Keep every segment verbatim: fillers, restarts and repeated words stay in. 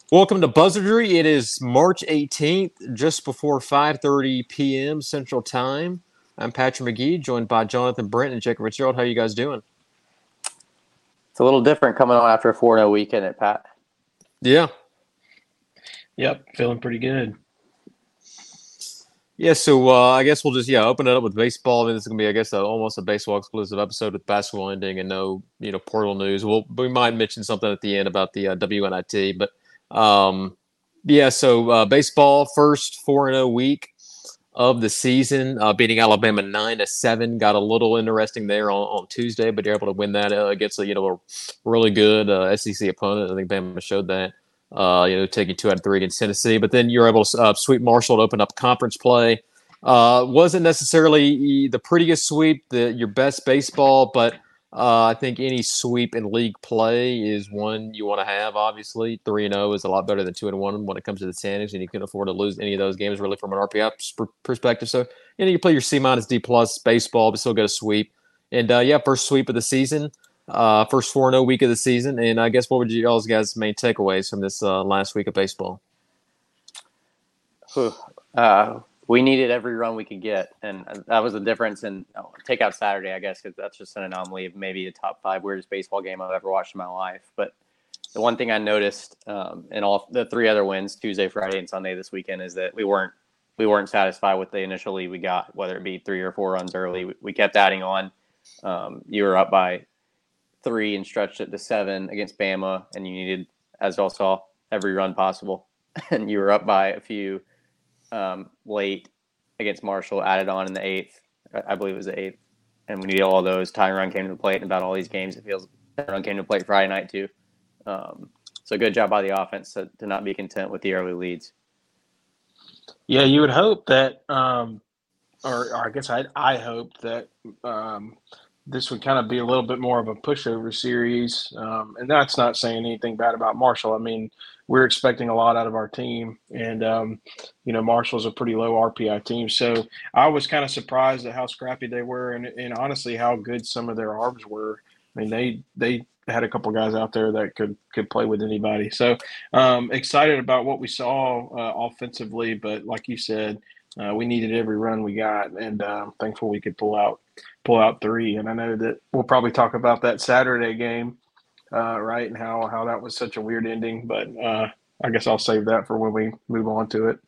Welcome to Buzzardry. It is March eighteenth, just before five thirty p.m. Central Time. I'm Patrick McGee, joined by Jonathan Brent and Jacob Fitzgerald. How are you guys doing? It's a little different coming on after a four and oh weekend at Pat. Yeah. Yep, feeling pretty good. Yeah, so uh, I guess we'll just yeah open it up with baseball. I mean, this is gonna be, I guess, a, almost a baseball exclusive episode with basketball ending and no, you know, portal news. We'll we might mention something at the end about the uh, W N I T, but um, yeah. So uh, baseball first four and zero week of the season, uh, beating Alabama nine to seven. Got a little interesting there on, on Tuesday, but you're able to win that uh, against a you know a really good uh, S E C opponent. I think Bama showed that. Uh, you know, taking two out of three against Tennessee, but then you're able to uh, sweep Marshall to open up conference play. Uh, wasn't necessarily the prettiest sweep, the your best baseball, but uh, I think any sweep in league play is one you want to have. Obviously, three and zero is a lot better than two and one when it comes to the standings, and you can afford to lose any of those games really from an R P I perspective. So, you know, you play your C minus D plus baseball, but still get a sweep. And uh, yeah, first sweep of the season. Uh, first four and zero week of the season, and I guess what would you all guys' main takeaways from this uh, last week of baseball? Uh, we needed every run we could get, and that was the difference. And oh, take out Saturday, I guess, because that's just an anomaly of maybe a top five weirdest baseball game I've ever watched in my life. But the one thing I noticed um, in all the three other wins, Tuesday, Friday, and Sunday this weekend, is that we weren't we weren't satisfied with the initial lead we got, whether it be three or four runs early. We, we kept adding on. Um, you were up by three and stretched it to seven against Bama, and you needed, as y'all saw, every run possible. And you were up by a few um, late against Marshall, added on in the eighth. I believe it was the eighth. And we needed all those. Tying run came to the plate in about all these games. It feels tying run came to the plate Friday night too. Um, so good job by the offense to, to not be content with the early leads. Yeah, you would hope that, um, or, or I guess I I hoped that um, – this would kind of be a little bit more of a pushover series. Um, and that's not saying anything bad about Marshall. I mean, we're expecting a lot out of our team. And, um, you know, Marshall's a pretty low R P I team. So I was kind of surprised at how scrappy they were and, and honestly how good some of their arms were. I mean, they they had a couple guys out there that could, could play with anybody. So um, excited about what we saw uh, offensively. But like you said, uh, we needed every run we got. And uh, I'm thankful we could pull out pull out three. And I know that we'll probably talk about that Saturday game, uh, right, and how, how that was such a weird ending. But uh, I guess I'll save that for when we move on to it.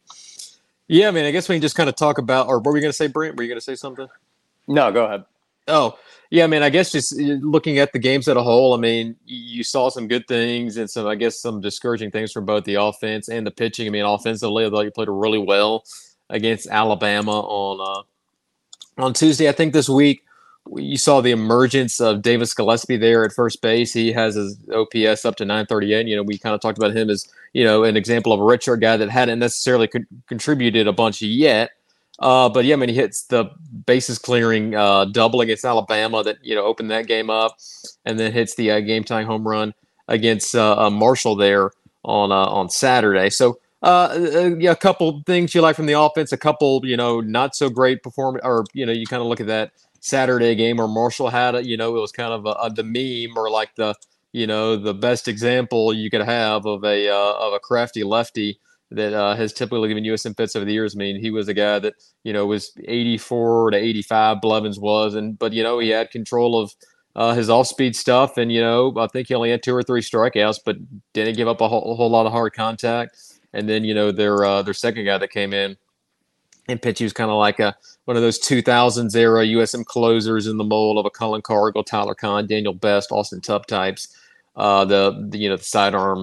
Yeah, I mean, I guess we can just kind of talk about – or what were you going to say, Brent? Were you going to say something? No, go ahead. Oh, yeah, I mean, I guess just looking at the games as a whole, I mean, you saw some good things and some, I guess, some discouraging things from both the offense and the pitching. I mean, offensively, I thought you played really well against Alabama on uh, – on Tuesday. I think this week you saw the emergence of Davis Gillespie there at first base. He has his O P S up to nine thirty-eight. You know, we kind of talked about him as, you know, an example of a redshirt guy that hadn't necessarily con- contributed a bunch yet. Uh, but yeah, I mean, he hits the bases clearing uh, double against Alabama that, you know, opened that game up, and then hits the uh, game tying home run against uh, uh, Marshall there on uh, on Saturday. So, Uh, uh, yeah, a couple things you like from the offense, a couple, you know, not so great performance, or, you know, you kind of look at that Saturday game where Marshall had it, you know, it was kind of a, a, the meme or like the, you know, the best example you could have of a, uh, of a crafty lefty that uh, has typically given you some fits over the years. I mean, he was a guy that, you know, was eighty-four to eighty-five, Blevins was, and, but, you know, he had control of uh, his off-speed stuff. And, you know, I think he only had two or three strikeouts, but didn't give up a whole, a whole lot of hard contact. And then, you know, their uh, their second guy that came in and pitched, he was kind of like a one of those two thousands era U S M closers in the mold of a Cullen Cargill, Tyler Kahn, Daniel Best, Austin Tubb types. Uh, the, the you know the sidearm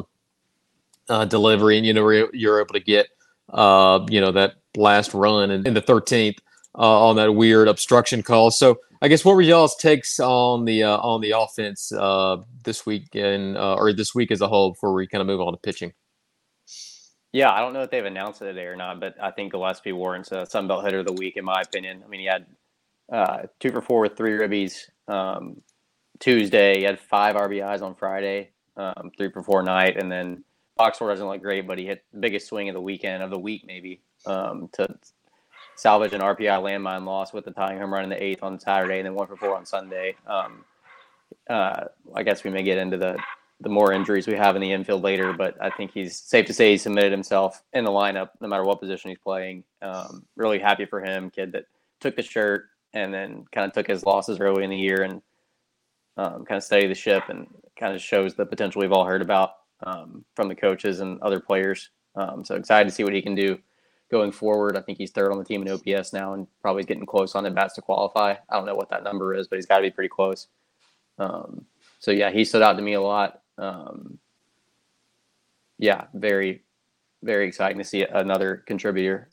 uh, delivery, and you know you're able to get uh, you know that last run in, in the thirteenth uh, on that weird obstruction call. So I guess what were y'all's takes on the uh, on the offense uh, this week and uh, or this week as a whole before we kind of move on to pitching? Yeah, I don't know if they've announced it today or not, but I think Gillespie warrants a Sunbelt hitter of the week, in my opinion. I mean, he had uh, two for four with three ribbies um, Tuesday. He had five R B Is on Friday, um, three for four night, and then box score doesn't look great, but he hit the biggest swing of the weekend, of the week maybe, um, to salvage an R P I landmine loss with the tying home run in the eighth on Saturday, and then one for four on Sunday. Um, uh, I guess we may get into the the more injuries we have in the infield later. But I think he's safe to say he submitted himself in the lineup, no matter what position he's playing. Um, really happy for him, kid that took the shirt and then kind of took his losses early in the year and um, kind of steadied the ship and kind of shows the potential we've all heard about um, from the coaches and other players. Um, so excited to see what he can do going forward. I think he's third on the team in O P S now and probably getting close on at-bats to qualify. I don't know what that number is, but he's got to be pretty close. Um, so, yeah, he stood out to me a lot. Um, yeah, very, very exciting to see another contributor.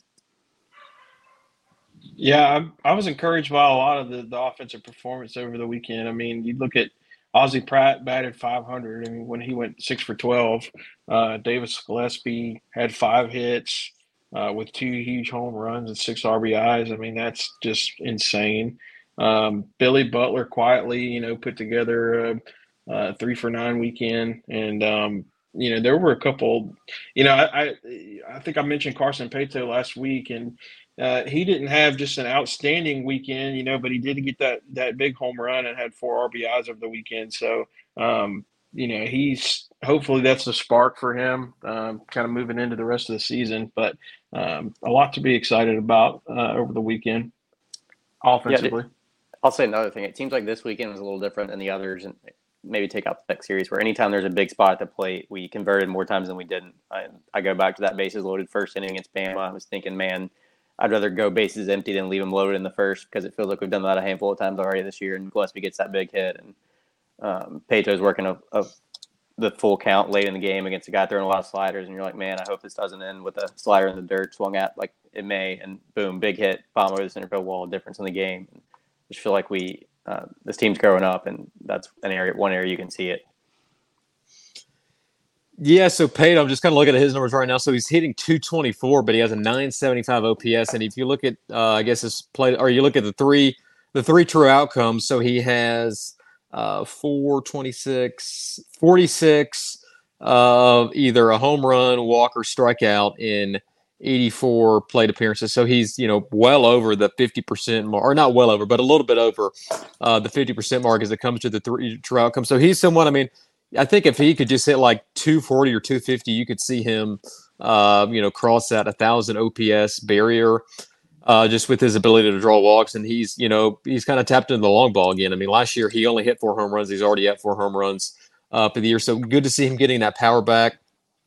Yeah, I, I was encouraged by a lot of the, the offensive performance over the weekend. I mean, you look at Ozzie Pratt batted five hundred. I mean, when he went six for twelve, uh, Davis Gillespie had five hits uh, with two huge home runs and six R B Is. I mean, that's just insane. Um, Billy Butler quietly, you know, put together a, a three for nine weekend, and um, you know, there were a couple. You know, I I, I think I mentioned Carson Paetow last week, and Uh, he didn't have just an outstanding weekend, you know, but he did get that that big home run and had four R B Is over the weekend. So, um, you know, he's hopefully that's the spark for him, um, kind of moving into the rest of the season. But um, a lot to be excited about uh, over the weekend, offensively. Yeah, I'll say another thing. It seems like this weekend was a little different than the others, and maybe take out the next series where anytime there's a big spot at the plate, we converted more times than we didn't. I, I go back to that bases loaded first inning against Bama. I was thinking, man, I'd rather go bases empty than leave them loaded in the first because it feels like we've done that a handful of times already this year. And Gillespie gets that big hit, and um, Paeto's working a, a, the full count late in the game against a guy throwing a lot of sliders. And you're like, man, I hope this doesn't end with a slider in the dirt swung at like it may, and boom, big hit, bomb over the center field wall, difference in the game. And I just feel like we uh, this team's growing up, and that's an area, one area you can see it. Yeah, so Pate, I'm just kind of looking at his numbers right now. So he's hitting two twenty-four, but he has a nine seventy-five O P S. And if you look at, uh, I guess his play, or you look at the three, the three true outcomes. So he has uh, four twenty-six, forty-six, uh, either a home run, walk, or strikeout in eighty-four plate appearances. So he's, you know, well over the fifty percent mark, or not well over, but a little bit over uh, the fifty percent mark as it comes to the three true outcomes. So he's someone, I mean, I think if he could just hit like two forty or two fifty, you could see him, uh, you know, cross that one thousand O P S barrier uh, just with his ability to draw walks. And he's, you know, he's kind of tapped into the long ball again. I mean, last year he only hit four home runs. He's already at four home runs uh, for the year. So good to see him getting that power back.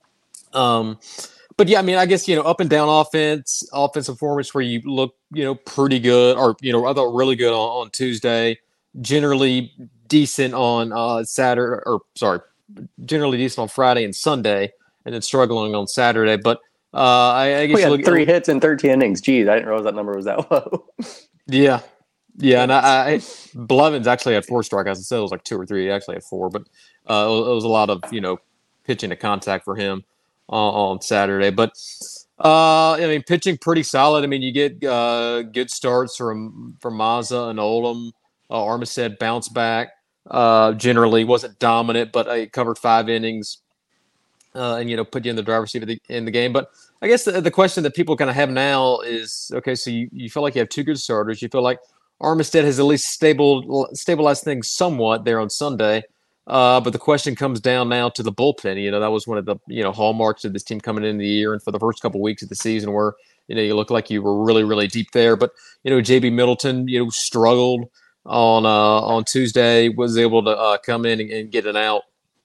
Um, but, yeah, I mean, I guess, you know, up and down offense, offensive performance where you look, you know, pretty good or, you know, I thought really good on, on Tuesday. Generally decent on uh, Saturday, or sorry, generally decent on Friday and Sunday, and then struggling on Saturday. But uh, I, I guess we had you look three at, hits in thirteen innings. Geez, I didn't realize that number was that low. yeah, yeah, and I, I Blevins actually had four strikeouts. Instead, it was like two or three. He actually had four, but uh, it was a lot of you know pitching to contact for him uh, on Saturday. But uh, I mean, pitching pretty solid. I mean, you get uh, good starts from from Mazza and Oldham. Uh, Armistead bounced back. Uh, generally wasn't dominant, but I covered five innings, uh, and you know put you in the driver's seat of the, in the game. But I guess the, the question that people kind of have now is, okay, so you, you feel like you have two good starters. You feel like Armistead has at least stable stabilized things somewhat there on Sunday. Uh, but the question comes down now to the bullpen. You know that was one of the you know hallmarks of this team coming into the year and for the first couple of weeks of the season, where you know you look like you were really really deep there. But you know J B Middleton, you know struggled on uh, on Tuesday, was able to uh, come in and, and get an out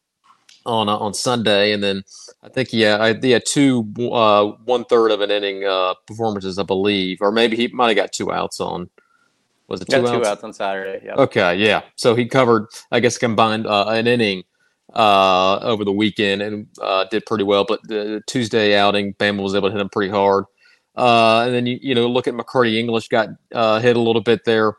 on uh, on Sunday, and then I think yeah, I, he had two uh, one third of an inning uh, performances, I believe, or maybe he might have got two outs on. Was it two got outs? two outs on Saturday? Yeah. Okay, yeah. So he covered, I guess, combined uh, an inning uh, over the weekend and uh, did pretty well. But the Tuesday outing, Bama was able to hit him pretty hard. Uh, and then you you know look at McCarty English, got uh, hit a little bit there.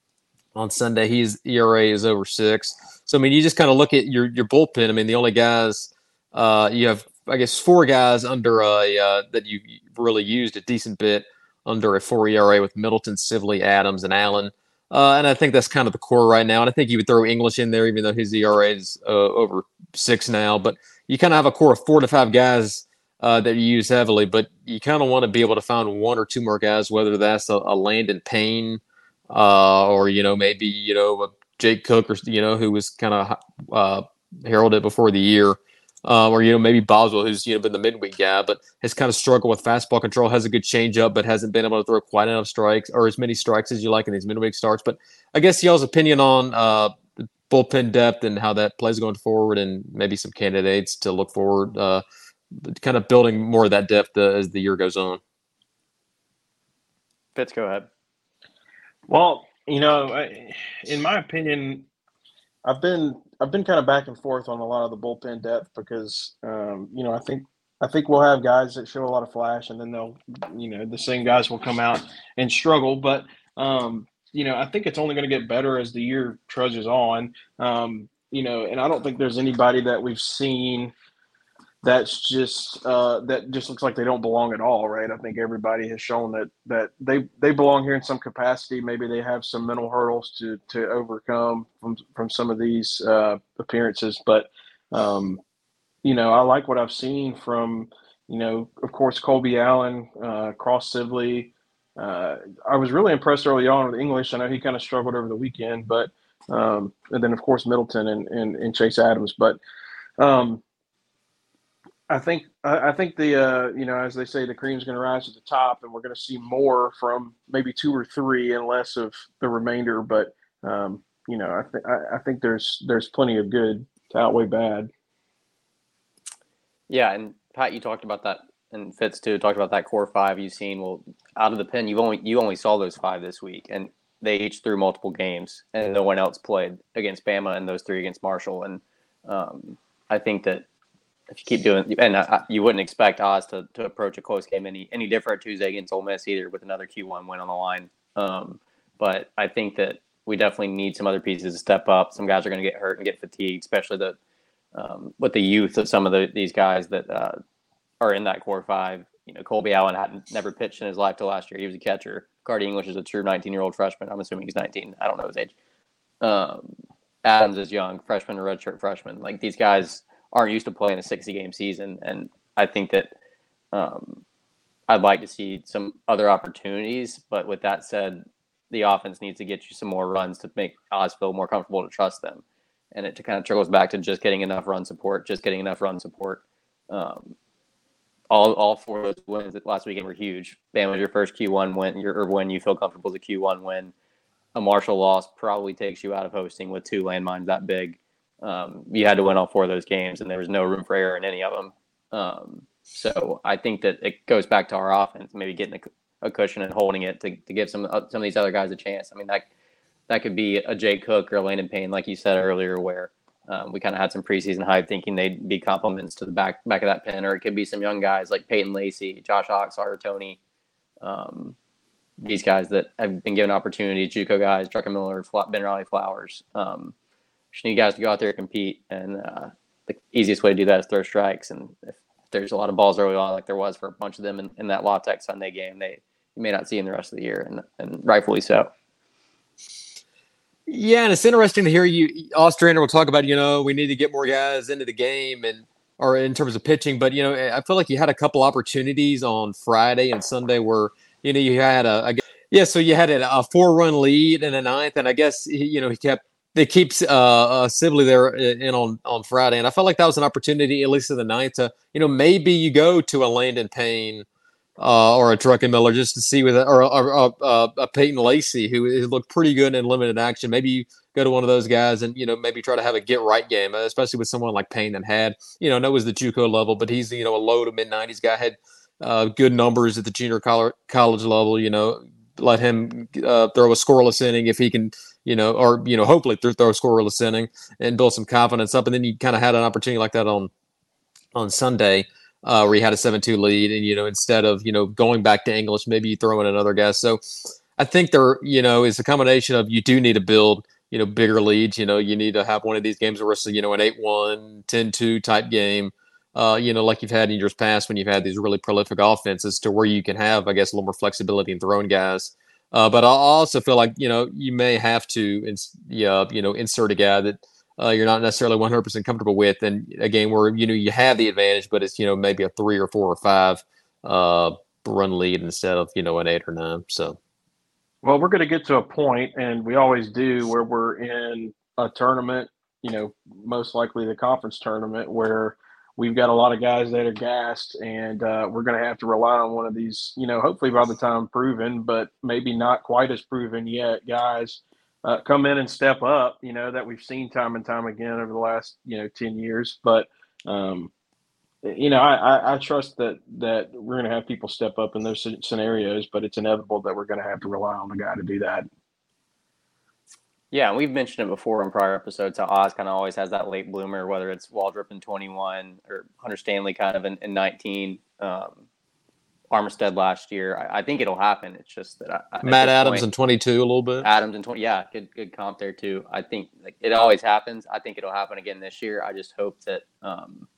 On Sunday, his E R A is over six. So, I mean, you just kind of look at your your bullpen. I mean, the only guys uh, you have, I guess, four guys under a uh, that you really used a decent bit under a four E R A with Middleton, Sibley, Adams, and Allen. Uh, and I think that's kind of the core right now. And I think you would throw English in there, even though his E R A is uh, over six now. But you kind of have a core of four to five guys uh, that you use heavily. But you kind of want to be able to find one or two more guys, whether that's a, a Landon Payne, Uh, or, you know, maybe, you know, Jake Cook or, you know, who was kind of uh, heralded before the year. Um, or, you know, maybe Boswell, who's, you know, been the midweek guy, but has kind of struggled with fastball control, has a good changeup, but hasn't been able to throw quite enough strikes or as many strikes as you like in these midweek starts. But I guess y'all's opinion on uh, bullpen depth and how that plays going forward, and maybe some candidates to look forward, uh, kind of building more of that depth uh, as the year goes on. Fitz, go ahead. Well, you know, I, in my opinion, I've been I've been kind of back and forth on a lot of the bullpen depth because um, you know I think I think we'll have guys that show a lot of flash, and then they'll you know the same guys will come out and struggle. But um, you know I think it's only going to get better as the year trudges on. Um, you know, and I don't think there's anybody that we've seen that's just uh, that just looks like they don't belong at all, right? I think everybody has shown that that they they belong here in some capacity. Maybe they have some mental hurdles to to overcome from from some of these uh, appearances, but um, you know, I like what I've seen from you know, of course, Colby Allen, uh, Cross Sibley. Uh, I was really impressed early on with English. I know he kind of struggled over the weekend, but um, and then of course Middleton and and, and Chase Adams, but. Um, I think I think the uh, you know as they say the cream's going to rise to the top, and we're going to see more from maybe two or three and less of the remainder. But um, you know I think I think there's there's plenty of good to outweigh bad. Yeah, and Pat, you talked about that, and Fitz too talked about that core five you've seen. Well, out of the pen, you've only you only saw those five this week, and they each threw multiple games, and no one else played against Bama, and those three against Marshall. And um, I think that. If you keep doing, and uh, you wouldn't expect Oz to, to approach a close game any any different Tuesday against Ole Miss either, with another Q one win on the line. Um, but I think that we definitely need some other pieces to step up. Some guys are going to get hurt and get fatigued, especially the um, with the youth of some of the, these guys that uh, are in that core five. You know, Colby Allen hadn't never pitched in his life till last year. He was a catcher. Cardi English is a true nineteen-year-old freshman. I'm assuming he's nineteen. I don't know his age. Um, Adams is young, freshman or redshirt freshman. Like these guys aren't used to playing a sixty-game season, and I think that um, I'd like to see some other opportunities. But with that said, the offense needs to get you some more runs to make Oz feel more comfortable to trust them, and it kind of trickles back to just getting enough run support, just getting enough run support. Um, all all four of those wins last weekend were huge. Bama was your first Q one win, your or when you feel comfortable as a Q one win. A Marshall loss probably takes you out of hosting with two landmines that big. Um, you had to win all four of those games, and there was no room for error in any of them. Um, so I think that it goes back to our offense, maybe getting a, a cushion and holding it to, to give some uh, some of these other guys a chance. I mean, that that could be a Jay Cook or a Landon Payne, like you said earlier, where um, we kind of had some preseason hype thinking they'd be compliments to the back back of that pen, or it could be some young guys like Peyton Lacey, Josh Oxar, Tony. Um, these guys that have been given opportunities, JUCO guys, Drucker Miller, Ben Riley Flowers. Um, Just need guys to go out there and compete, and uh, the easiest way to do that is throw strikes. And if there's a lot of balls early on, like there was for a bunch of them in, in that La Tech Sunday game, they you may not see in the rest of the year, and, and rightfully so. Yeah, and it's interesting to hear you, Ostrander, will talk about, you know, we need to get more guys into the game and or in terms of pitching. But, you know, I feel like you had a couple opportunities on Friday and Sunday where, you know, you had a, a yeah, so you had a, a four-run lead in the ninth, and I guess, you know, he kept they keeps uh, uh, Sibley there in on, on Friday, and I felt like that was an opportunity, at least in the ninth, to, you know, maybe you go to a Landon Payne uh, or a Drucker Miller just to see with it, or, or, or uh, a Peyton Lacey who looked pretty good in limited action. Maybe you go to one of those guys and, you know, maybe try to have a get right game, especially with someone like Payne that had, you know, I know it was the JUCO level, but he's, you know, a low to mid nineties guy, had uh, good numbers at the junior college, college level, you know. Let him uh, throw a scoreless inning if he can, you know, or, you know, hopefully throw a scoreless inning and build some confidence up. And then you kind of had an opportunity like that on on Sunday uh, where you had a seven two lead. And, you know, instead of, you know, going back to English, maybe you throw in another guy. So I think there, you know, is a combination of you do need to build, you know, bigger leads. You know, you need to have one of these games where it's, you know, an eight one, ten two type game. Uh, you know, like you've had in years past when you've had these really prolific offenses to where you can have, I guess, a little more flexibility in throwing guys. Uh, but I also feel like, you know, you may have to, ins- yeah, you know, insert a guy that uh, you're not necessarily one hundred percent comfortable with. And a game where, you know, you have the advantage, but it's, you know, maybe a three or four or five uh, run lead instead of, you know, an eight or nine. So, well, we're going to get to a point, and we always do, where we're in a tournament you know, most likely the conference tournament where we've got a lot of guys that are gassed, and uh, we're going to have to rely on one of these, you know, hopefully by the time proven, but maybe not quite as proven yet, guys uh, come in and step up, you know, that we've seen time and time again over the last, you know, ten years. But, um, you know, I, I, I trust that that we're going to have people step up in those scenarios, but it's inevitable that we're going to have to rely on the guy to do that. Yeah, and we've mentioned it before in prior episodes how Oz kind of always has that late bloomer, whether it's Waldrop in twenty-one or Hunter Stanley kind of in, in nineteen, um, Armistead last year. I, I think it'll happen. It's just that I, Matt Adams point, in twenty-two a little bit. Adams in twenty, yeah, good good comp there too. I think like it always happens. I think it'll happen again this year. I just hope that um,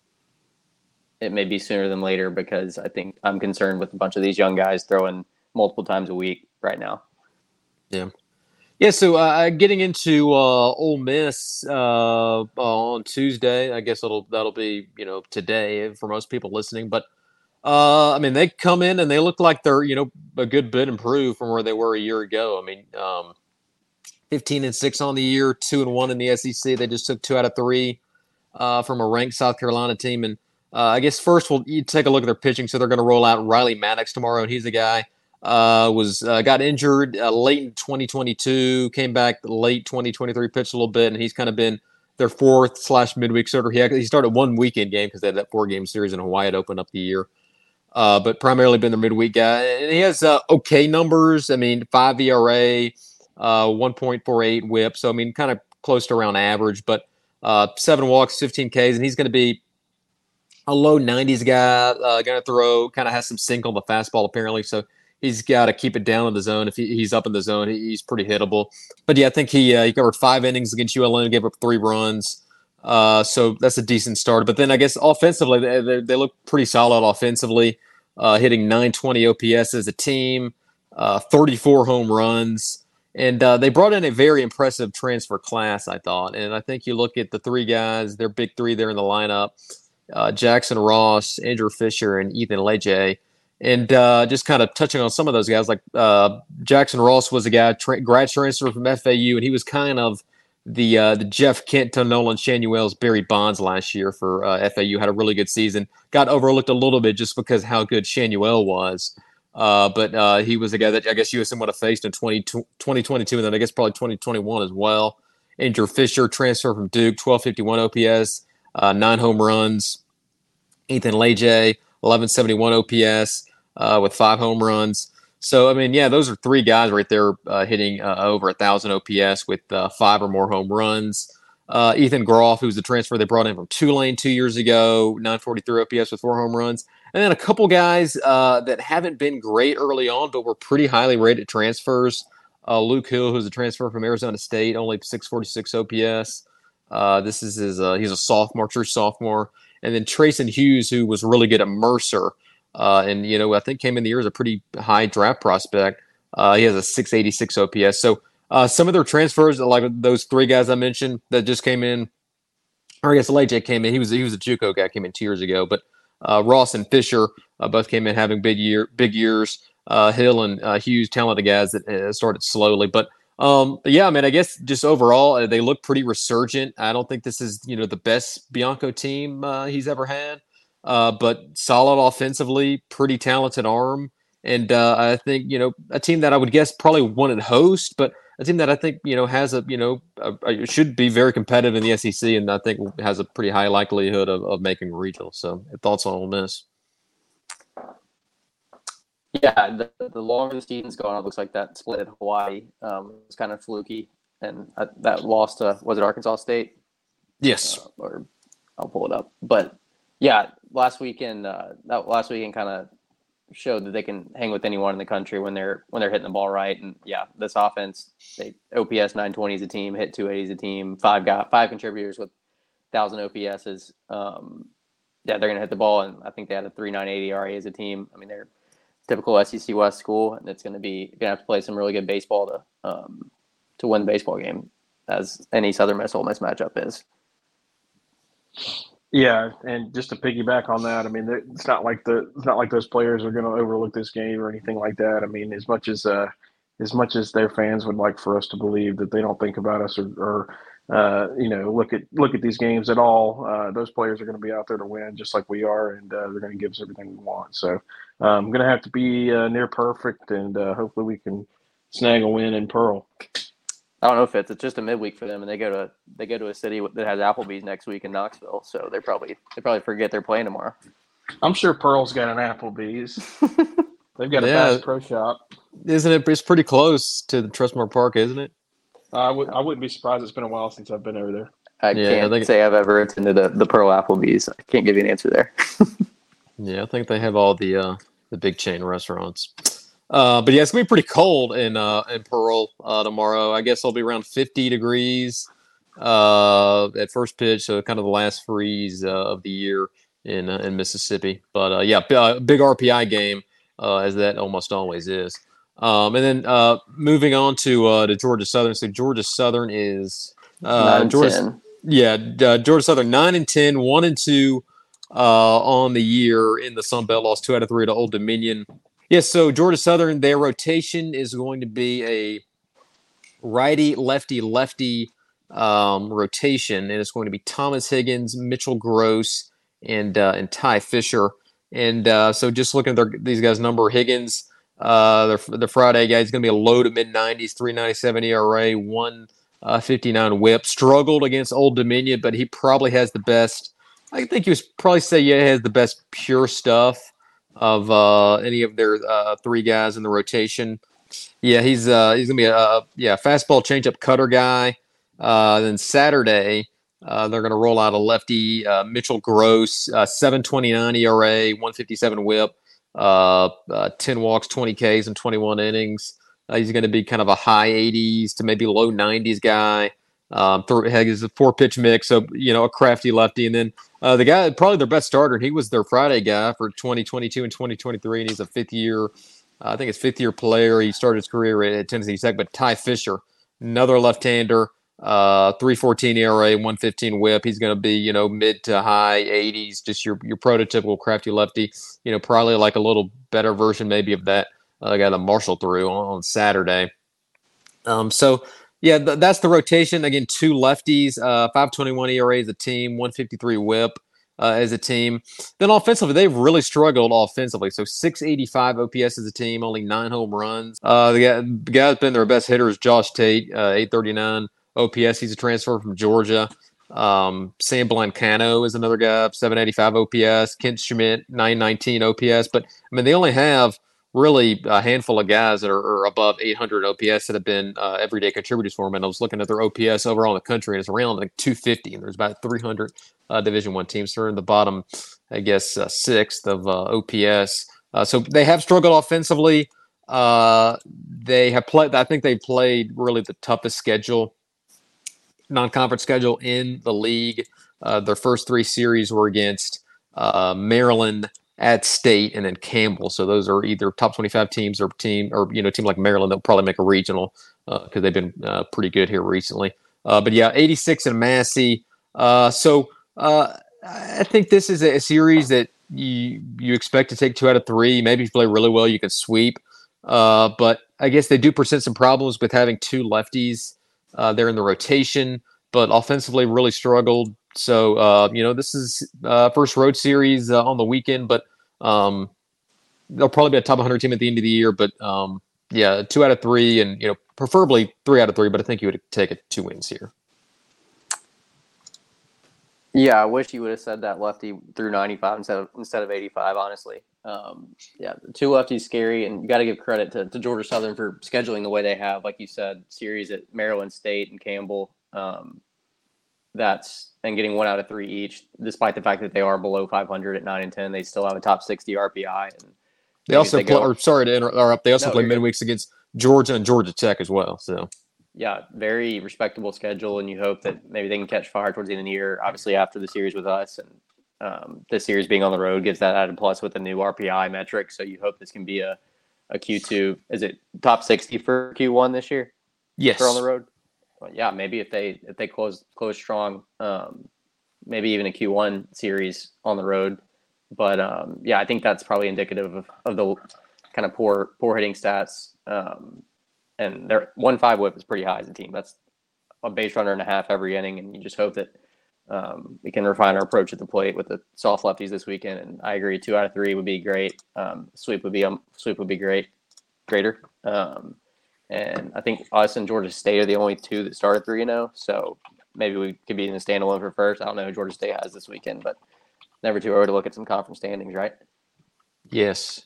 it may be sooner than later because I think I'm concerned with a bunch of these young guys throwing multiple times a week right now. Yeah. Yeah, so uh, getting into uh, Ole Miss uh, on Tuesday, I guess it'll that'll be you know today for most people listening. But uh, I mean, they come in and they look like they're you know a good bit improved from where they were a year ago. I mean, um, fifteen and six on the year, two and one in the S E C. They just took two out of three uh, from a ranked South Carolina team. And uh, I guess first we'll you take a look at their pitching. So they're going to roll out Riley Maddox tomorrow, and he's a guy. Uh, was uh, got injured uh, late in twenty twenty-two, came back late twenty twenty-three, pitched a little bit, and he's kind of been their fourth slash midweek starter. He he started one weekend game because they had that four game series in Hawaii to open up the year, uh, but primarily been the midweek guy. And he has uh, okay numbers. I mean, five E R A, uh, one point four eight WHIP, so I mean, kind of close to around average. But uh, seven walks, fifteen Ks, and he's going to be a low nineties guy. Uh, going to throw, kind of has some sink on the fastball apparently, so. He's got to keep it down in the zone. If he, he's up in the zone, he, he's pretty hittable. But yeah, I think he uh, he covered five innings against U L M, gave up three runs. Uh, so that's a decent start. But then I guess offensively, they, they, they look pretty solid offensively, uh, hitting nine twenty O P S as a team, uh, thirty-four home runs. And uh, they brought in a very impressive transfer class, I thought. And I think you look at the three guys, their big three there in the lineup, uh, Jackson Ross, Andrew Fisher, and Ethan Leje. And uh, just kind of touching on some of those guys, like uh, Jackson Ross was a guy, tra- grad transfer from F A U, and he was kind of the uh, the Jeff Kent to Nolan Shanuel's Barry Bonds last year for uh, F A U. Had a really good season. Got overlooked a little bit just because how good Shanuel was. Uh, but uh, he was a guy that I guess U S M would have faced in twenty twenty-two, and then I guess probably twenty twenty-one as well. Andrew Fisher, transfer from Duke, twelve fifty-one O P S, uh, nine home runs. Ethan Leje, eleven seventy-one O P S. Uh, with five home runs. So, I mean, yeah, those are three guys right there uh, hitting uh, over one thousand O P S with uh, five or more home runs. Uh, Ethan Groff, who's the transfer they brought in from Tulane two years ago, nine forty-three O P S with four home runs. And then a couple guys uh, that haven't been great early on, but were pretty highly rated transfers. Uh, Luke Hill, who's a transfer from Arizona State, only six forty-six O P S. Uh, this is his, uh, he's a sophomore, true sophomore. And then Trayson Hughes, who was really good at Mercer. Uh, and, you know, I think came in the year as a pretty high draft prospect. Uh, he has a six eighty-six O P S. So uh, some of their transfers, like those three guys I mentioned that just came in, or I guess Leje came in. He was he was a JUCO guy, came in two years ago. But uh, Ross and Fisher uh, both came in having big year big years. Uh, Hill and uh, Hughes, talented guys that uh, started slowly. But um, yeah, I mean, I guess just overall uh, they look pretty resurgent. I don't think this is you know the best Bianco team uh, he's ever had. Uh, but solid offensively, pretty talented arm. And uh, I think, you know, a team that I would guess probably wouldn't host, but a team that I think, you know, has a, you know, a, a, should be very competitive in the S E C and I think has a pretty high likelihood of, of making regional. So thoughts on Ole Miss? Yeah, the, the longer the season's going, it looks like that split at Hawaii um, was kind of fluky. And uh, that loss to, was it Arkansas State? Yes. Uh, or I'll pull it up. But yeah, last weekend, uh, that last weekend kind of showed that they can hang with anyone in the country when they're when they're hitting the ball right. And yeah, this offense, they O P S nine twenty as a team, hit two eighty as a team, five got five contributors with thousand O P S's. Um, yeah, they're gonna hit the ball, and I think they had a three nine eighty E R A as a team. I mean, they're typical S E C West school, and it's gonna be gonna have to play some really good baseball to um, to win the baseball game, as any Southern Miss Ole Miss matchup is. Yeah, and just to piggyback on that, I mean, it's not like the it's not like those players are going to overlook this game or anything like that. I mean, as much as uh, as much as their fans would like for us to believe that they don't think about us or, or uh, you know, look at look at these games at all. Uh, those players are going to be out there to win, just like we are, and uh, they're going to give us everything we want. So I'm um, going to have to be uh, near perfect, and uh, hopefully we can snag a win in Pearl. I don't know if it's, it's just a midweek for them, and they go to they go to a city that has Applebee's next week in Knoxville, so they probably they probably forget they're playing tomorrow. I'm sure Pearl's got an Applebee's. They've got a Yeah. Bass Pro Shop. Isn't it? It's pretty close to the Trustmark Park, isn't it? Uh, I would I wouldn't be surprised. It's been a while since I've been over there. I Yeah, can't I think- say I've ever attended the, the Pearl Applebee's. I can't give you an answer there. Yeah, I think they have all the uh, the big chain restaurants. Uh, but yeah, it's gonna be pretty cold in uh, in Pearl uh, tomorrow. I guess it'll be around fifty degrees uh, at first pitch, so kind of the last freeze uh, of the year in uh, in Mississippi. But uh, yeah, b- uh, big R P I game uh, as that almost always is. Um, and then uh, moving on to uh, to Georgia Southern. So Georgia Southern is uh, Nine and Georgia. ten. Yeah, uh, Georgia Southern nine and ten, one and two uh, on the year in the Sun Belt. Lost two out of three to Old Dominion. Yes, so Georgia Southern, their rotation is going to be a righty, lefty, lefty um, rotation, and it's going to be Thomas Higgins, Mitchell Gross, and uh, and Ty Fisher. And uh, so, just looking at their, these guys' number, Higgins, uh, the the Friday guy, is going to be a low to mid nineties, three ninety-seven E R A, one fifty-nine WHIP. Struggled against Old Dominion, but he probably has the best. I think you would probably say yeah, he has the best pure stuff of uh, any of their uh, three guys in the rotation. Yeah, he's uh, he's gonna be a, a yeah fastball changeup cutter guy. Uh, then Saturday, uh, they're gonna roll out a lefty, uh, Mitchell Gross, uh, seven twenty-nine E R A, one fifty-seven WHIP, uh, uh, ten walks, twenty Ks, and twenty-one innings. Uh, he's going to be kind of a high eighties to maybe low nineties guy. Um, th- he's a four pitch mix, so you know a crafty lefty, and then uh, the guy probably their best starter. And he was their Friday guy for twenty twenty-two and twenty twenty-three, and he's a fifth year. Uh, I think it's fifth year player. He started his career at Tennessee Tech, but Ty Fisher, another left-hander, uh, three fourteen E R A, one fifteen WHIP. He's going to be you know mid to high eighties, just your your prototypical crafty lefty. You know probably like a little better version maybe of that uh, guy that Marshall threw on, on Saturday. Um, so. Yeah, th- that's the rotation. Again, two lefties, uh, five twenty-one E R A as a team, one fifty-three WHIP uh, as a team. Then offensively, they've really struggled offensively. So six eighty-five O P S as a team, only nine home runs. Uh, the, guy, the guy that's been their best hitter is Josh Tate, uh, eight thirty-nine O P S. He's a transfer from Georgia. Um, Sam Blancano is another guy, seven eighty-five O P S. Kent Schmidt, nine nineteen O P S. But, I mean, they only have really a handful of guys that are, are above eight hundred O P S that have been uh, everyday contributors for them. And I was looking at their O P S overall in the country, and it's around like two fifty, and there's about three hundred uh, Division One teams. So they're in the bottom, I guess, uh, sixth of uh, O P S. Uh, so they have struggled offensively. Uh, they have played. I think they played really the toughest schedule, non-conference schedule in the league. Uh, their first three series were against uh, Maryland, at State, and then Campbell. So those are either top twenty-five teams or team or you know team like Maryland that will probably make a regional because uh, they've been uh, pretty good here recently. Uh, but yeah, eighty-six in Massey. Uh, so uh, I think this is a, a series that you you expect to take two out of three. Maybe if you play really well, you can sweep. Uh, but I guess they do present some problems with having two lefties uh, there in the rotation, but offensively really struggled. So, uh, you know, this is uh, first road series uh, on the weekend, but um, they'll probably be a top one hundred team at the end of the year. But, um, yeah, two out of three and, you know, preferably three out of three, but I think you would take it two wins here. Yeah, I wish you would have said that lefty through ninety-five instead of instead of eighty-five, honestly. Um, yeah, two lefties scary, and you got to give credit to, to Georgia Southern for scheduling the way they have. Like you said, series at Maryland State and Campbell. Um, that's and getting one out of three each, despite the fact that they are below five hundred at nine and ten, they still have a top sixty R P I. And they also they play. go, or sorry to interrupt. They also no, play midweeks against Georgia and Georgia Tech as well. So yeah, very respectable schedule, and you hope that maybe they can catch fire towards the end of the year. Obviously, after the series with us, and um, this series being on the road gives that added plus with the new R P I metric. So you hope this can be a a Q two. Is it top sixty for Q one this year? Yes, for on the road. Well, yeah, maybe if they if they close close strong, um, maybe even a Q one series on the road. But um, yeah, I think that's probably indicative of, of the kind of poor poor hitting stats. Um, and their one five WHIP is pretty high as a team. That's a base runner and a half every inning, and you just hope that um, we can refine our approach at the plate with the soft lefties this weekend. And I agree, two out of three would be great. Um, sweep would be um, sweep would be great, greater. Um, and I think us and Georgia State are the only two that started three and zero. So maybe we could be in the standalone for first. I don't know who Georgia State has this weekend, but never too early to look at some conference standings, right? Yes.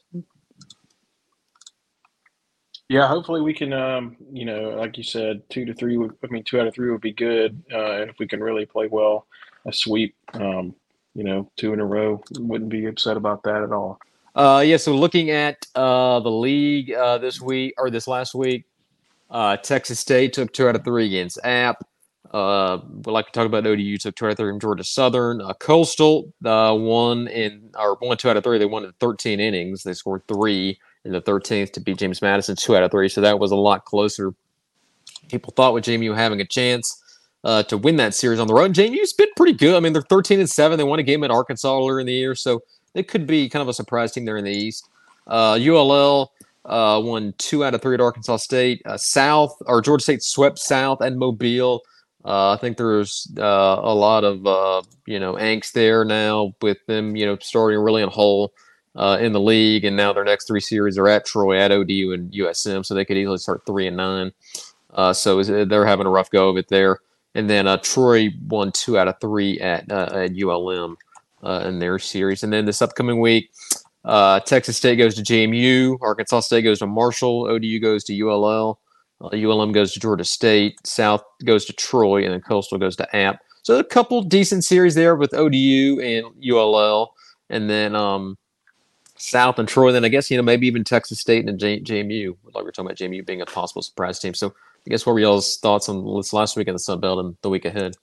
Yeah, hopefully we can, um, you know, like you said, two to three. Would, I mean, two out of three would be good, uh, and if we can really play well, a sweep, um, you know, two in a row, wouldn't be upset about that at all. Uh, yeah. So looking at uh, the league uh, this week or this last week, uh, Texas State took two out of three against App. Uh, we like to talk about O D U took two out of three from Georgia Southern. Uh, Coastal uh, won in or won two out of three. They won in thirteen innings. They scored three in the thirteenth to beat James Madison two out of three. So that was a lot closer. People thought with J M U having a chance uh, to win that series on the road. J M U's been pretty good. I mean, they're thirteen and seven. They won a game at Arkansas earlier in the year, so it could be kind of a surprise team there in the East. Uh, U L L uh, won two out of three at Arkansas State. Uh, South or Georgia State swept South and Mobile. Uh, I think there's uh, a lot of uh, you know angst there now with them, you know, starting really on whole uh, in the league, and now their next three series are at Troy, at O D U, and U S M, so they could easily start three and nine. Uh, so they're having a rough go of it there. And then uh, Troy won two out of three at uh, at U L M uh, in their series. And then this upcoming week, uh, Texas State goes to J M U, Arkansas State goes to Marshall, O D U goes to U L L. Uh, U L M goes to Georgia State, South goes to Troy, and then Coastal goes to App. So a couple decent series there with O D U and U L L, and then um, South and Troy. Then I guess you know maybe even Texas State and J- JMU. Like we were talking about J M U being a possible surprise team. So I guess what were y'all's thoughts on this last week in the Sun Belt and the week ahead?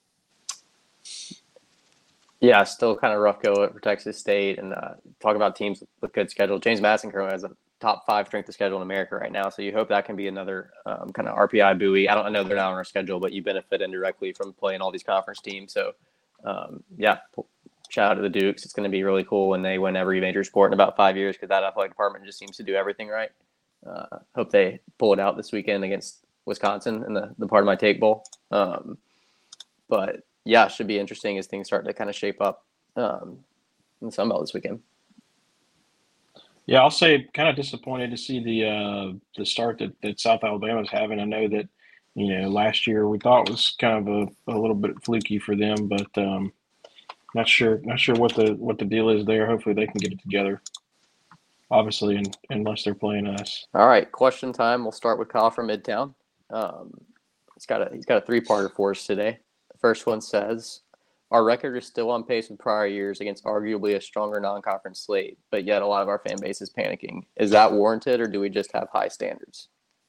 Yeah, still kind of rough go for Texas State, and uh, talk about teams with good schedule. James Madison currently has a top five strength of schedule in America right now, so you hope that can be another um, kind of R P I buoy. I don't I know they're not on our schedule, but you benefit indirectly from playing all these conference teams. So, um, yeah, shout out to the Dukes. It's going to be really cool when they win every major sport in about five years because that athletic department just seems to do everything right. Uh, hope they pull it out this weekend against Wisconsin in the, the part of my take bowl. Um, but yeah, it should be interesting as things start to kind of shape up um, in the Sun Belt this weekend. Yeah, I'll say kind of disappointed to see the uh, the start that, that South Alabama's having. I know that, you know, last year we thought was kind of a, a little bit fluky for them, but um, not sure not sure what the what the deal is there. Hopefully they can get it together. Obviously, in, unless they're playing us. All right, question time. We'll start with Kyle from Midtown. Um, he's got a he's got a three-parter for us today. The first one says, our record is still on pace with prior years against arguably a stronger non-conference slate, but yet a lot of our fan base is panicking. Is that warranted, or do we just have high standards?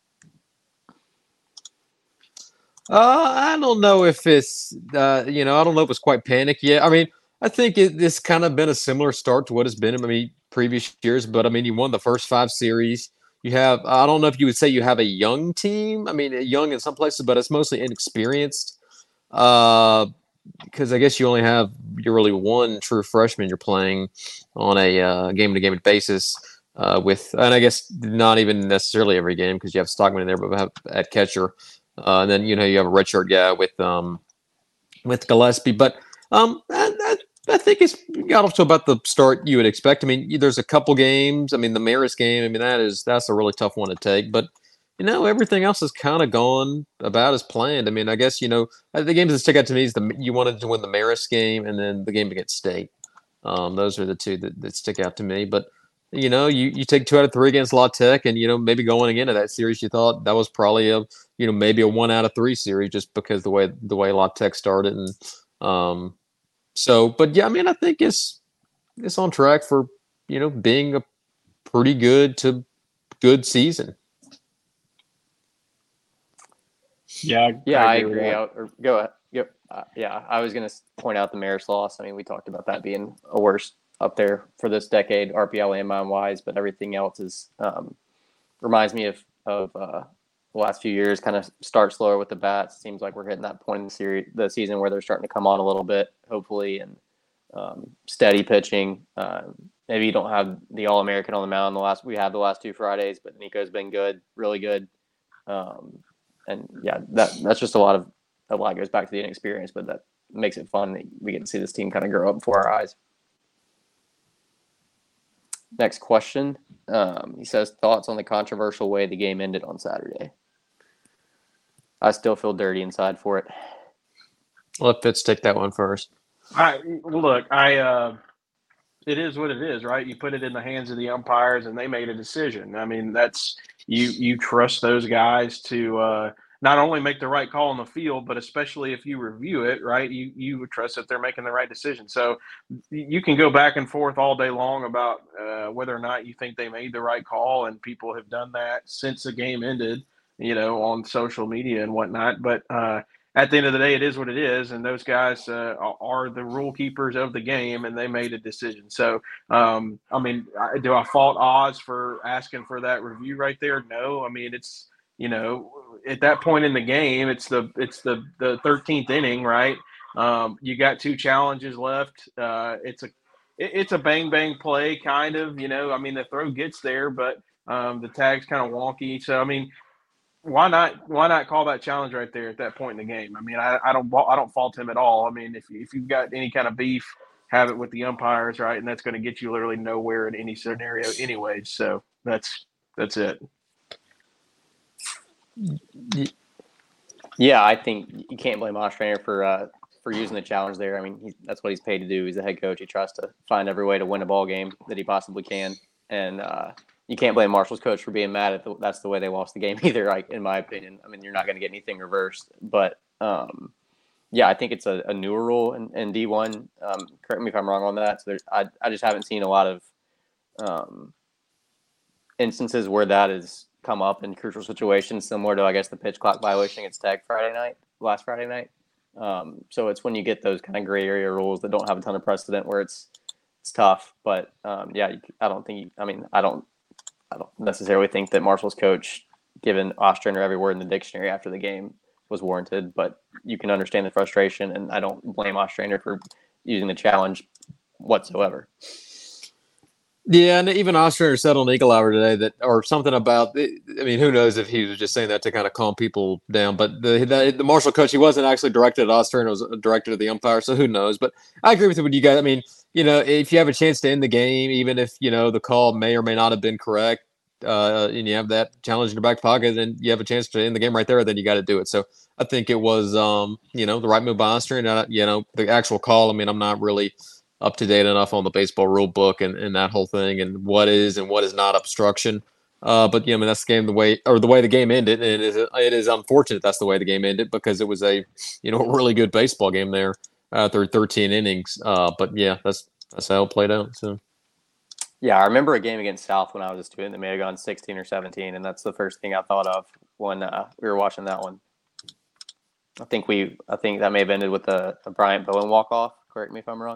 Uh, I don't know if it's, uh, you know, I don't know if it's quite panic yet. I mean, I think it, it's kind of been a similar start to what it's been in I mean, previous years, but I mean, you won the first five series. You have, I don't know if you would say you have a young team. I mean, young in some places, but it's mostly inexperienced. Uh, because I guess you only have you're really one true freshman you're playing on a uh, game-to-game basis uh, with, and I guess not even necessarily every game because you have Stockman in there, but have at catcher, uh, and then you know you have a redshirt guy with um with Gillespie. But um, I, I, I think it's got off to about the start you would expect. I mean, there's a couple games. I mean, the Marist game. I mean, that is that's a really tough one to take, but. You know, everything else has kind of gone about as planned. I mean, I guess, you know, the games that stick out to me is the you wanted to win the Marist game and then the game against State. Um, those are the two that, that stick out to me. But, you know, you, you take two out of three against La Tech and, you know, maybe going into that series, you thought that was probably a, you know, maybe a one out of three series just because the way the way La Tech started. And um, so, but yeah, I mean, I think it's it's on track for, you know, being a pretty good to good season. Yeah, yeah, I I agree. agree. I, or go ahead. Yep. Uh, yeah, I was going to point out the Marist loss. I mean, we talked about that being a worst up there for this decade, R P I landmine wise, but everything else is um, reminds me of of uh, the last few years. Kind of start slower with the bats. Seems like we're hitting that point in the series, the season where they're starting to come on a little bit, hopefully, and um, steady pitching. Uh, maybe you don't have the All American on the mound. The last we have the last two Fridays, but Nico's been good, really good. Um, And yeah, that that's just a lot of a lot goes back to the inexperience, but that makes it fun that we get to see this team kind of grow up before our eyes. Next question. Um, he says, thoughts on the controversial way the game ended on Saturday? I still feel dirty inside for it. Let Fitz take that one first. I look, I uh, it is what it is, right? You put it in the hands of the umpires, and they made a decision. I mean, that's you. You trust those guys to uh, not only make the right call on the field, but especially if you review it, right? You you trust that they're making the right decision. So you can go back and forth all day long about uh, whether or not you think they made the right call, and people have done that since the game ended, you know, on social media and whatnot. But uh, at the end of the day, it is what it is, and those guys uh, are the rule keepers of the game, and they made a decision. So, um, I mean, do I fault Oz for asking for that review right there? No. I mean, it's, you know, at that point in the game, it's the it's the the thirteenth inning, right? Um, you got two challenges left. Uh, it's a it, it's a bang bang play, kind of. You know, I mean, the throw gets there, but um, the tag's kind of wonky. So, I mean. Why not? Why not call that challenge right there at that point in the game? I mean, I, I don't I don't fault him at all. I mean, if if you've got any kind of beef, have it with the umpires, right? And that's going to get you literally nowhere in any scenario, anyways. So that's that's it. Yeah, I think you can't blame Ostrander for uh, for using the challenge there. I mean, he, that's what he's paid to do. He's the head coach. He tries to find every way to win a ball game that he possibly can, and. Uh, You can't blame Marshall's coach for being mad at the, that's the way they lost the game either, like, in my opinion. I mean, you're not going to get anything reversed. But, um, yeah, I think it's a, a newer rule in, in D one. Um, correct me if I'm wrong on that. So I, I just haven't seen a lot of um, instances where that has come up in crucial situations, similar to, I guess, the pitch clock violation against Tech Friday night, last Friday night. Um, so it's when you get those kind of gray area rules that don't have a ton of precedent where it's it's tough. But, um, yeah, I don't think – I mean, I don't – I don't necessarily think that Marshall's coach, given Ostrander every word in the dictionary after the game, was warranted, but you can understand the frustration, and I don't blame Ostrander for using the challenge whatsoever. Yeah, and even Ostrander said on Eagle Hour today that, or something about, I mean, who knows if he was just saying that to kind of calm people down, but the the, the Marshall coach, he wasn't actually directed at Ostrander, it was directed at the umpire, so who knows, but I agree with you, you guys. I mean, you know, if you have a chance to end the game, even if, you know, the call may or may not have been correct, uh, and you have that challenge in your back pocket, then you have a chance to end the game right there, then you got to do it. So I think it was, um, you know, the right move by Ostrander. And, uh, you know, the actual call, I mean, I'm not really up to date enough on the baseball rule book and, and that whole thing and what is and what is not obstruction. Uh, but, yeah, I mean, that's the game, the way, or the way the game ended. And it is, it is unfortunate that's the way the game ended because it was a, you know, really good baseball game there. Uh, through thirteen innings, uh, but yeah, that's that's how it played out. So, yeah, I remember a game against South when I was a student that may have gone sixteen or seventeen, and that's the first thing I thought of when uh, we were watching that one. I think we, I think that may have ended with a, a Bryant Bowen walk off. Correct me if I'm wrong.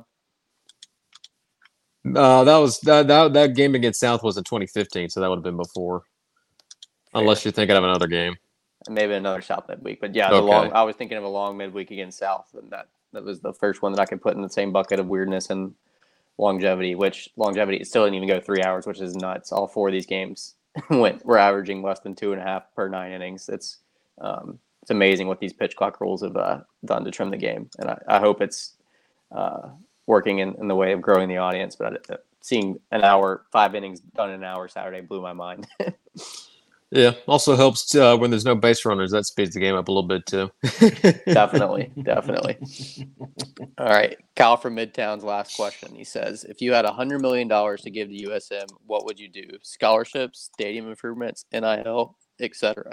Uh, that was that, that that game against South was in twenty fifteen, so that would have been before, Fair. Unless you're thinking of another game. Maybe another South midweek, but yeah, the okay. long. I was thinking of a long midweek against South, and that. That was the first one that I could put in the same bucket of weirdness and longevity, which longevity still didn't even go three hours, which is nuts. All four of these games went, we're averaging less than two and a half per nine innings. It's um, it's amazing what these pitch clock rules have uh, done to trim the game. And I, I hope it's uh, working in, in the way of growing the audience. But uh, seeing an hour, five innings done in an hour Saturday blew my mind. Yeah, also helps uh, when there's no base runners. That speeds the game up a little bit too. Definitely, definitely. All right, Kyle from Midtown's last question. He says, if you had one hundred million dollars to give to U S M, what would you do? Scholarships, stadium improvements, N I L, et cetera?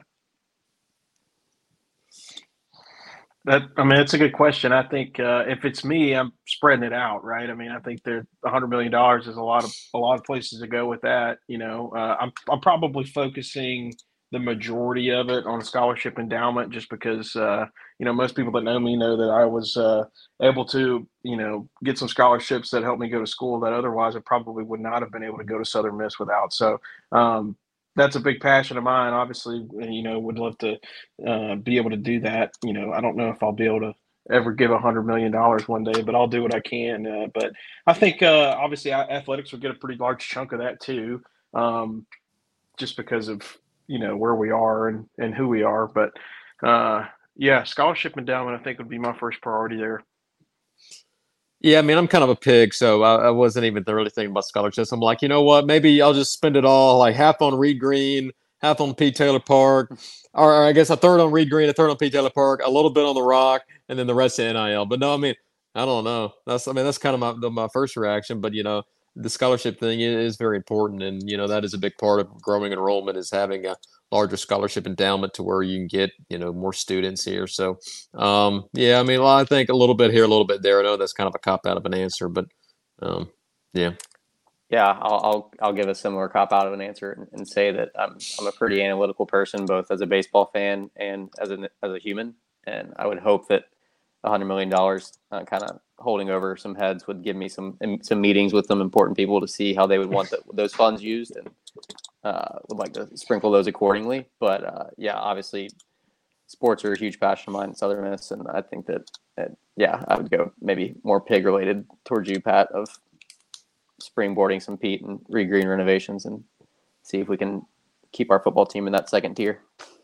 That, I mean, it's a good question. I think uh, if it's me, I'm spreading it out, right? I mean, I think there one hundred million dollars is a lot of a lot of places to go with that. You know, uh, I'm I'm probably focusing the majority of it on scholarship endowment, just because uh, you know most people that know me know that I was uh, able to you know get some scholarships that helped me go to school that otherwise I probably would not have been able to go to Southern Miss without. So. Um, That's a big passion of mine. Obviously, you know, would love to uh, be able to do that. You know, I don't know if I'll be able to ever give a hundred million dollars one day, but I'll do what I can. Uh, but I think uh, obviously athletics would get a pretty large chunk of that too, um, just because of you know where we are and, and who we are. But uh, Yeah, scholarship endowment, I think, would be my first priority there. Yeah, I mean, I'm kind of a pig, so I, I wasn't even really thinking about scholarships. I'm like, you know what? Maybe I'll just spend it all, like half on Reed Green, half on Pete Taylor Park, or, or I guess a third on Reed Green, a third on Pete Taylor Park, a little bit on the Rock, and then the rest of N I L. But no, I mean, I don't know. That's I mean, that's kind of my the- my first reaction. But you know, the scholarship thing i- is very important, and you know that is a big part of growing enrollment is having a larger scholarship endowment to where you can get you know more students here. So um, yeah, I mean, well, I think a little bit here, a little bit there. I know that's kind of a cop out of an answer, but um, yeah. Yeah, I'll, I'll I'll give a similar cop out of an answer and, and say that I'm I'm a pretty analytical person, both as a baseball fan and as a as a human. And I would hope that a hundred million dollars uh, kind of holding over some heads would give me some some meetings with some important people to see how they would want the, those funds used, and uh, would like to sprinkle those accordingly. But uh, yeah, obviously, sports are a huge passion of mine at Southern Miss, and I think that, that yeah, I would go maybe more pig related towards you, Pat, of springboarding some Pete and re-green renovations and see if we can keep our football team in that second tier.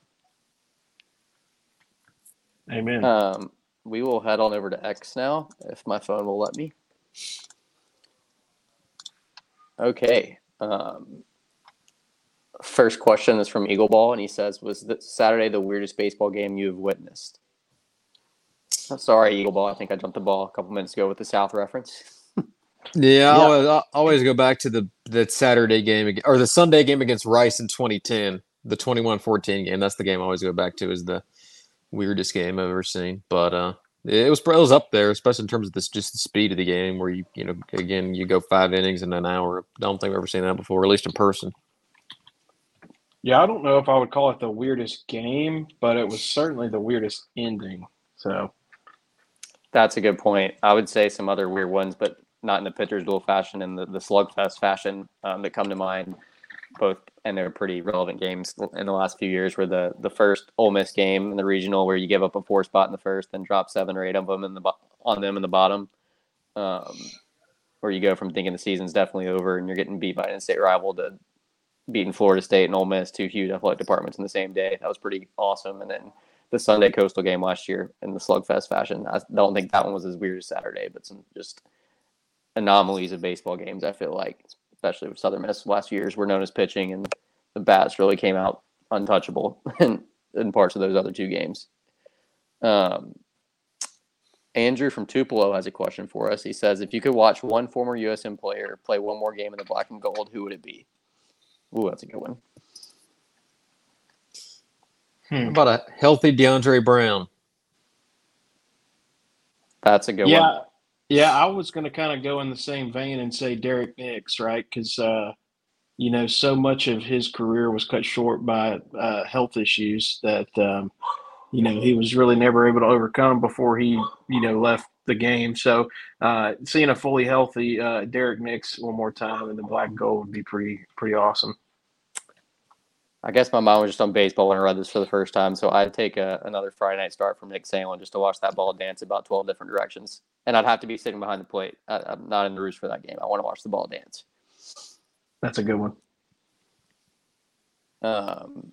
Amen. Um, we will head on over to X now, if my phone will let me. Okay. Um, first question is from Eagle Ball, and he says, was this Saturday the weirdest baseball game you've witnessed? I'm sorry, Eagle Ball. I think I jumped the ball a couple minutes ago with the South reference. Yeah, I Yeah. always, I always go back to the that Saturday game ag- or the Sunday game against Rice in twenty ten, the twenty-one fourteen game. That's the game I always go back to as the weirdest game I've ever seen. But uh, it was it was up there, especially in terms of this just the speed of the game, where you you know again you go five innings in an hour. I don't think I've ever seen that before, at least in person. Yeah, I don't know if I would call it the weirdest game, but it was certainly the weirdest ending. So, That's a good point. I would say some other weird ones, but not in the pitcher's duel fashion and the, the slugfest fashion um, that come to mind. Both, and they're pretty relevant games in the last few years. Were the the first Ole Miss game in the regional where you give up a four spot in the first, then drop seven or eight of them in the on them in the bottom, um, where you go from thinking the season's definitely over and you're getting beat by an in-state rival to beating Florida State and Ole Miss, two huge athletic departments in the same day. That was pretty awesome. And then the Sunday Coastal game last year in the slugfest fashion. I don't think that one was as weird as Saturday, but some just anomalies of baseball games, I feel like, especially with Southern Miss last years, were known as pitching, and the bats really came out untouchable in, in parts of those other two games. Um, Andrew from Tupelo has a question for us. He says, if you could watch one former U S M player play one more game in the black and gold, who would it be? Ooh, that's a good one. How about a healthy DeAndre Brown? That's a good yeah, one. yeah, I was going to kind of go in the same vein and say Derek Nix, right? Because, uh, you know, so much of his career was cut short by uh, health issues that, um, you know, he was really never able to overcome before he, you know, left the game. So uh, seeing a fully healthy uh, Derek Nix one more time in the black and gold would be pretty, pretty awesome. I guess my mind was just on baseball when I read this for the first time, so I'd take a, another Friday night start from Nick Salen just to watch that ball dance about twelve different directions. And I'd have to be sitting behind the plate. I, I'm not in the roost for that game. I want to watch the ball dance. That's a good one. Um,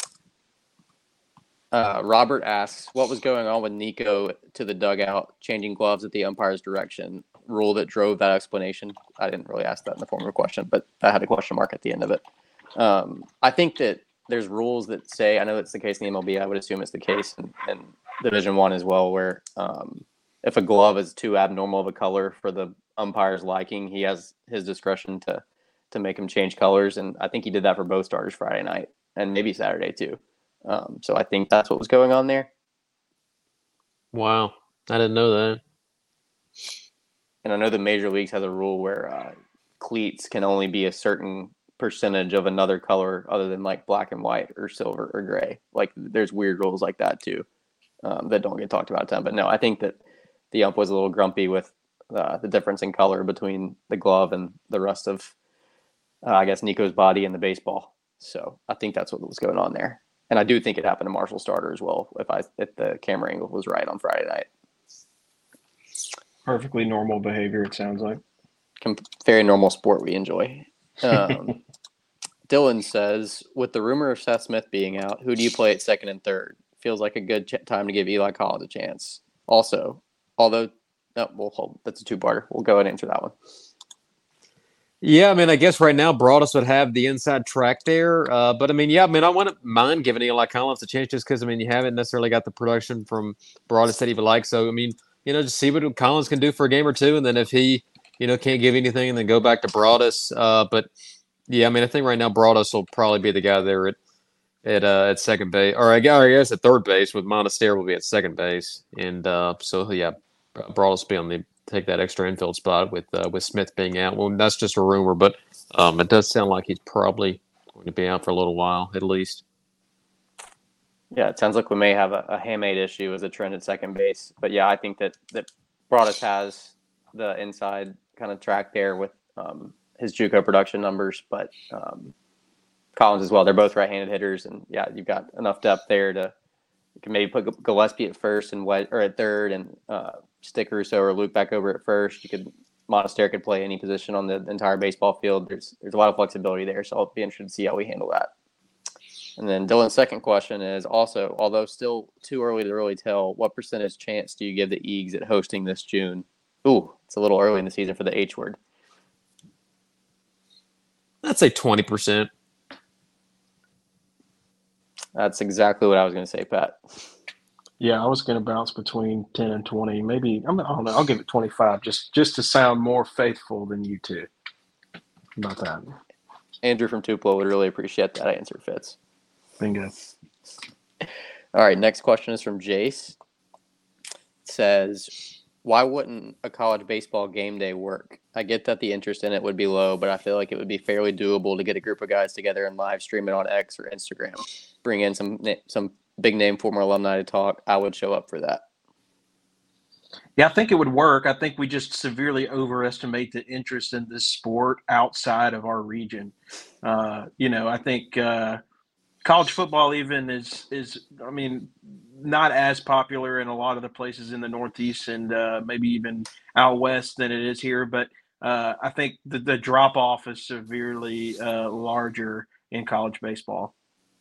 uh, Robert asks, what was going on with Nico to the dugout, changing gloves at the umpire's direction? Rule that drove that explanation? I didn't really ask that in the form of a question, but I had a question mark at the end of it. Um, I think that there's rules that say, I know it's the case in the M L B, I would assume it's the case in, in Division One as well, where um, if a glove is too abnormal of a color for the umpire's liking, he has his discretion to to make him change colors. And I think he did that for both starters Friday night and maybe Saturday too. Um, so I think that's what was going on there. Wow, I didn't know that. And I know the major leagues has a rule where uh, cleats can only be a certain percentage of another color other than like black and white or silver or gray. Like there's weird rules like that too um, that don't get talked about a ton. But no, I think that the ump was a little grumpy with uh, the difference in color between the glove and the rest of, uh, I guess, Nico's body and the baseball. So I think that's what was going on there. And I do think it happened to Marshall Starter as well, if I if the camera angle was right on Friday night. Perfectly normal behavior, it sounds like. Very normal sport we enjoy. Um, Dylan says, with the rumor of Seth Smith being out, who do you play at second and third? feels like a good ch- time to give Eli Collins a chance. Also, although, no, we'll hold. That's a two-parter. We'll go ahead and answer that one. Yeah, I mean, I guess right now Broadus would have the inside track there. Uh, but I mean, yeah, I mean, I wouldn't mind giving Eli Collins a chance just because, I mean, you haven't necessarily got the production from Broadus that he would like. So, I mean, you know, just see what Collins can do for a game or two. And then if he, you know, can't give anything, and then go back to Broadus. Uh, but yeah, I mean, I think right now Broadus will probably be the guy there at at uh, at second base, or I guess at third base with Monasterio will be at second base. And uh, so, yeah, Broadus will be on the take that extra infield spot with uh, with Smith being out. Well, that's just a rumor, but um, it does sound like he's probably going to be out for a little while at least. Yeah, it sounds like we may have a, a hamate issue as a trend at second base. But yeah, I think that that Broadus has the inside kind of track there with um, his JUCO production numbers, but um, Collins as well. They're both right-handed hitters, and yeah, you've got enough depth there to you can maybe put Gillespie at first and Wed- or at third, and uh, stick Russo or Luke back over at first. You could Monasterio could play any position on the entire baseball field. There's there's a lot of flexibility there, so I'll be interested to see how we handle that. And then Dylan's second question is also, although still too early to really tell, what percentage chance do you give the Eags at hosting this June? Ooh, it's a little early in the season for the H word. I'd say twenty percent. That's exactly what I was going to say, Pat. Yeah, I was going to bounce between ten and twenty. Maybe I'm, I don't know. I'll give it twenty-five, just just to sound more faithful than you two. About that. Andrew from Tupelo would really appreciate that answer, Fitz. Bingo. All right, next question is from Jace. It says, why wouldn't a college baseball game day work? I get that the interest in it would be low, but I feel like it would be fairly doable to get a group of guys together and live stream it on X or Instagram. Bring in some some big name former alumni to talk. I would show up for that. Yeah, I think it would work. I think we just severely overestimate the interest in this sport outside of our region. Uh, you know, I think uh, college football even is, is, I mean, not as popular in a lot of the places in the Northeast and uh, maybe even out West than it is here. But uh, I think the, the drop-off is severely uh, larger in college baseball.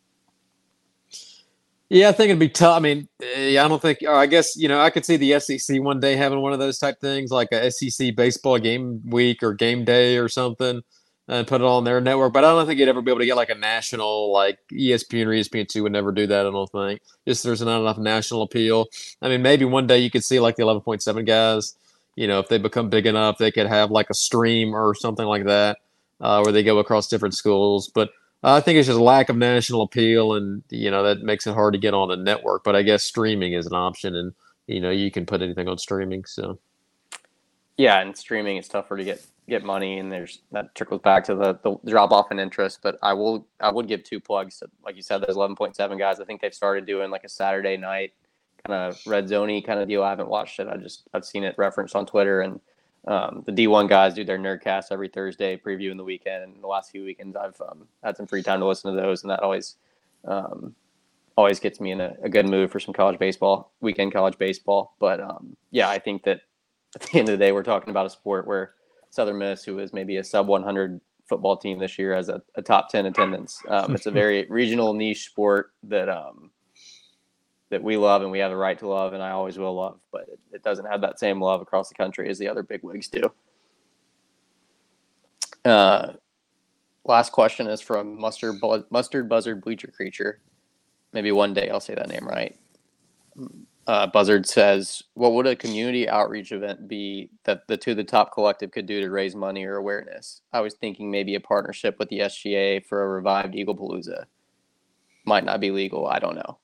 Yeah, I think it'd be tough. I mean, yeah, I don't think. Or I guess you know, I could see the S E C one day having one of those type things, like a S E C baseball game week or game day or something, and put it on their network. But I don't think you'd ever be able to get like a national, like E S P N or E S P N two would never do that. I don't think. Just there's not enough national appeal. I mean, maybe one day you could see like the eleven point seven guys. You know, if they become big enough, they could have like a stream or something like that, uh, where they go across different schools. But I think it's just a lack of national appeal, and you know that makes it hard to get on a network. But I guess streaming is an option, and you know you can put anything on streaming. So, yeah, and streaming it's tougher to get get money, and there's that trickles back to the, the drop off in interest. But I will I would give two plugs to, like you said, those eleven point seven guys. I think they've started doing like a Saturday night kind of red zoney kind of deal. I haven't watched it. I just I've seen it referenced on Twitter, and Um, the D one guys do their Nerdcast every Thursday, previewing the weekend. And the last few weekends, I've um, had some free time to listen to those, and that always um, always gets me in a, a good mood for some college baseball, weekend college baseball. But um, yeah, I think that at the end of the day, we're talking about a sport where Southern Miss, who is maybe a sub one hundred football team this year, has a, a top ten attendance. Um, it's a very regional niche sport that um, that we love and we have a right to love, and I always will love, but it, it doesn't have that same love across the country as the other big wigs do. Uh, last question is from Mustard, Bu- Mustard Buzzard Bleacher Creature. Maybe one day I'll say that name right. Uh, Buzzard says, what would a community outreach event be that the To the Top Collective could do to raise money or awareness? I was thinking maybe a partnership with the S G A for a revived Eagle Palooza. Might not be legal. I don't know.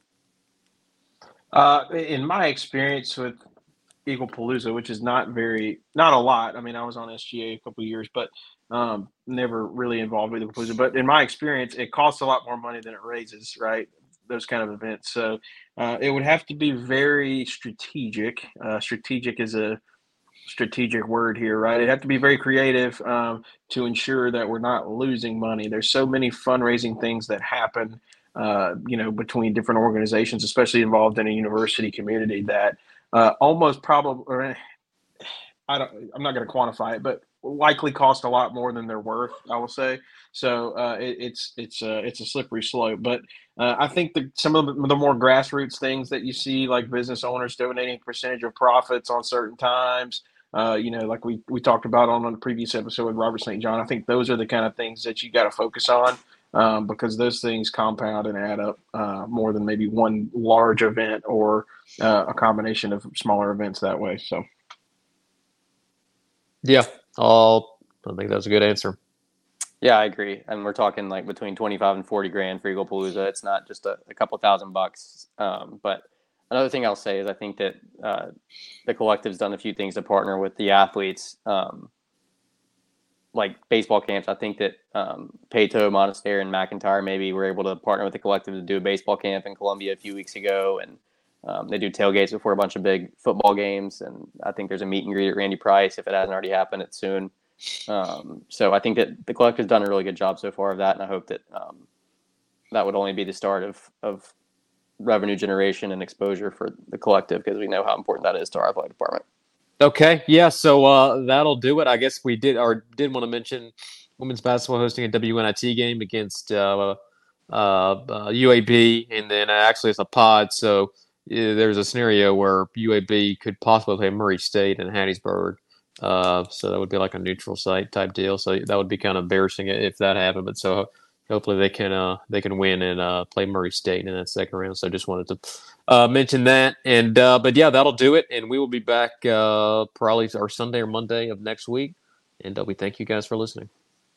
Uh, in my experience with Eagle Palooza, which is not very, not a lot. I mean, I was on S G A a couple of years, but um, never really involved with Eagle Palooza. But in my experience, it costs a lot more money than it raises, right? Those kind of events. So uh, it would have to be very strategic. Uh, strategic is a strategic word here, right? It'd have to be very creative um, to ensure that we're not losing money. There's so many fundraising things that happen Uh, you know, between different organizations, especially involved in a university community, that uh, almost probably, or I don't, I'm not going to quantify it, but likely cost a lot more than they're worth, I will say. So uh, it, it's it's uh, it's a slippery slope. But uh, I think that some of the, the more grassroots things that you see, like business owners donating a percentage of profits on certain times, uh, you know, like we, we talked about on, on the previous episode with Robert Saint John, I think those are the kind of things that you got to focus on um, because those things compound and add up uh, more than maybe one large event or uh, a combination of smaller events that way. So, yeah, I'll, I think that's a good answer. Yeah, I agree. And we're talking like between twenty-five and forty grand for Eagle Palooza. It's not just a, a couple thousand bucks. Um, but another thing I'll say is I think that uh, the collective's done a few things to partner with the athletes, um, like baseball camps. I think that um, Pato, Monastery, and McIntyre maybe were able to partner with the collective to do a baseball camp in Columbia a few weeks ago. And um, they do tailgates before a bunch of big football games. And I think there's a meet and greet at Randy Price. If it hasn't already happened, it's soon. Um, so I think that the collective has done a really good job so far of that, and I hope that um, that would only be the start of, of revenue generation and exposure for the collective because we know how important that is to our athletic department. Okay, yeah, so uh, that'll do it. I guess we did or did want to mention women's basketball hosting a W N I T game against uh, uh, uh, U A B, and then actually it's a pod, so yeah, there's a scenario where U A B could possibly play Murray State and Hattiesburg. Uh, so that would be like a neutral site type deal. So that would be kind of embarrassing if that happened. But so hopefully they can uh, they can win and uh, play Murray State in that second round. So just wanted to uh, mention that. And uh, but yeah, that'll do it. And we will be back uh, probably our Sunday or Monday of next week. And uh, we thank you guys for listening.